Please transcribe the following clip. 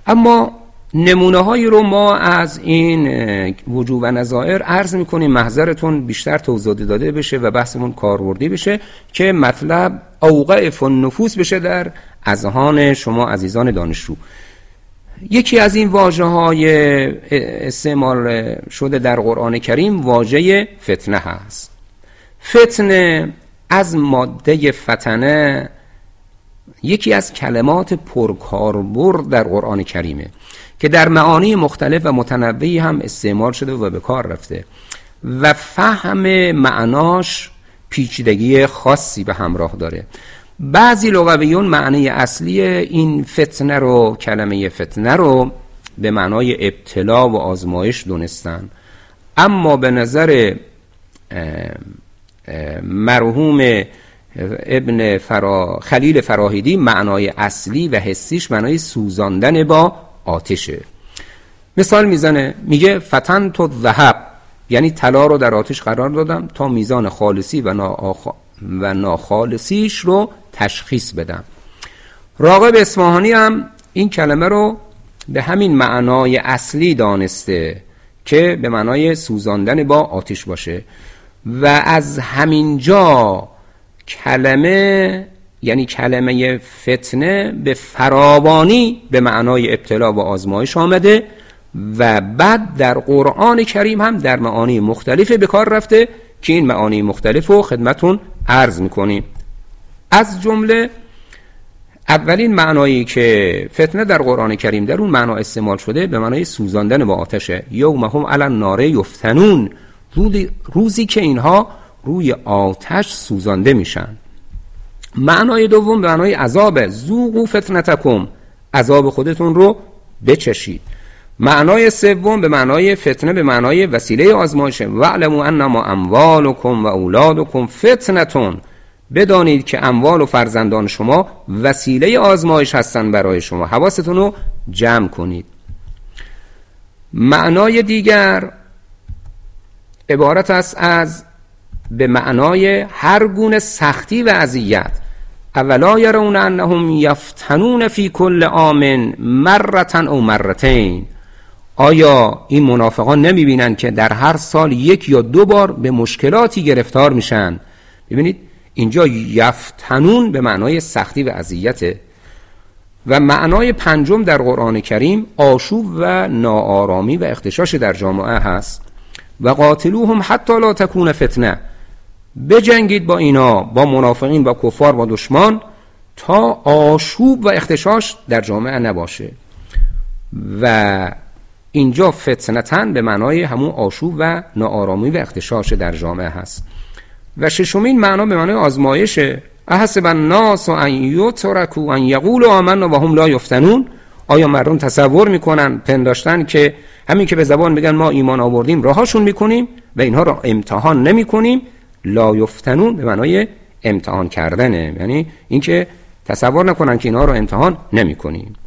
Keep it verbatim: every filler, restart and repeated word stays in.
اما نمونه هایی رو ما از این وجوه و نظائر عرض میکنیم، محضرتون بیشتر توضیح داده بشه و بحثمون کاربردی بشه که مطلب اوقع فالنفوس بشه در اذهان شما عزیزان دانشجو. یکی از این واژه های استعمال شده در قرآن کریم واژه فتنه هست. فتنه از ماده فتنه یکی از کلمات پرکاربرد در قرآن کریمه که در معانی مختلف و متنوعی هم استعمال شده و به کار رفته و فهم معناش پیچیدگی خاصی به همراه داره. بعضی لغویون معنی اصلی این فتنه رو، کلمه فتنه رو به معنای ابتلا و آزمایش دونستن، اما به نظر مرحوم ابن فرا خلیل فراهیدی معنای اصلی و حسیش معنای سوزاندن با آتشه. مثال میزنه، میگه فتن تو ذهب، یعنی طلا رو در آتش قرار دادم تا میزان خالصی و, ناآخ... و ناخالصیش رو تشخیص بدم. راغب اصفهانی هم این کلمه رو به همین معنای اصلی دانسته که به معنای سوزاندن با آتش باشه و از همینجا کلمه یعنی کلمه فتنه به فراوانی به معنای ابتلا و آزمایش آمده و بعد در قرآن کریم هم در معانی مختلفی به کار رفته که این معانی مختلف رو خدمتون عرض میکنیم. از جمله اولین معنایی که فتنه در قرآن کریم در اون معنا استعمال شده به معنای سوزاندن با آتشه. یومهم علی النار یفتنون، روزی که اینها روی آتش سوزانده میشن. معنای دوم به معنای عذاب، ذوقوا فتنتکم، عذاب خودتون رو بچشید. معنای سوم به معنای فتنه به معنای وسیله آزمایش، واعلموا انما اموالکم و اولادکم فتنتون، بدانید که اموال و فرزندان شما وسیله آزمایش هستن برای شما، حواستون رو جمع کنید. معنای دیگر عبارت است از به معنای هر گونه سختی و اذیت. اولا یرون انهم یفتنون فی کل عام مرتن او مرتین، آیا این منافقان نمی بینن که در هر سال یک یا دو بار به مشکلاتی گرفتار میشن؟ ببینید اینجا یفتنون به معنای سختی و اذیت. و معنای پنجم در قرآن کریم آشوب و ناآرامی و اختشاش در جامعه هست. و قاتلوهم حتی لا تکون فتنه، بجنگید با اینا، با منافقین و کفار و دشمن، تا آشوب و اختشاش در جامعه نباشه. و اینجا فتنتن به معنای همون آشوب و ناآرامی و اختشاش در جامعه هست. و ششمین معنا به معنای آزمایشه. احسب الناس ان یترکوا ان یقولوا آمنا و هم لا یفتنون، آیا مردم تصور میکنن پنداشتن که همین که به زبان بگن ما ایمان آوردیم راهاشون میکنیم و اینها را امتحان نمیکنیم؟ لا یفتنون به معنای امتحان کردنه، یعنی اینکه تصور نکنن که اینها را امتحان نمیکنیم.